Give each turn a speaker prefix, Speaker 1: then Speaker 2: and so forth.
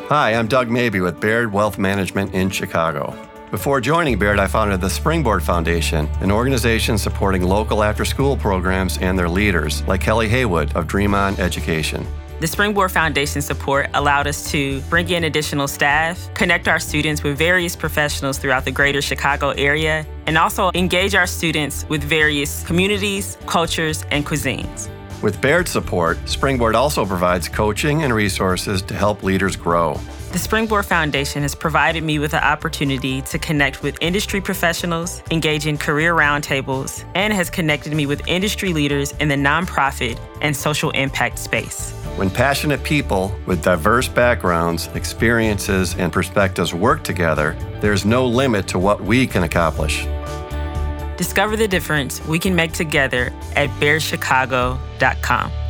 Speaker 1: Hi, I'm Doug Mabey with Baird Wealth Management in Chicago. Before joining Baird, I founded the Springboard Foundation, an organization supporting local after-school programs and their leaders, like Kelly Haywood of Dream On Education.
Speaker 2: The Springboard Foundation support allowed us to bring in additional staff, connect our students with various professionals throughout the greater Chicago area, and also engage our students with various communities, cultures, and cuisines.
Speaker 1: With Baird support, Springboard also provides coaching and resources to help leaders grow.
Speaker 2: The Springboard Foundation has provided me with the opportunity to connect with industry professionals, engage in career roundtables, and has connected me with industry leaders in the nonprofit and social impact space.
Speaker 1: When passionate people with diverse backgrounds, experiences, and perspectives work together, there's no limit to what we can accomplish.
Speaker 2: Discover the difference we can make together at BairdChicago.com.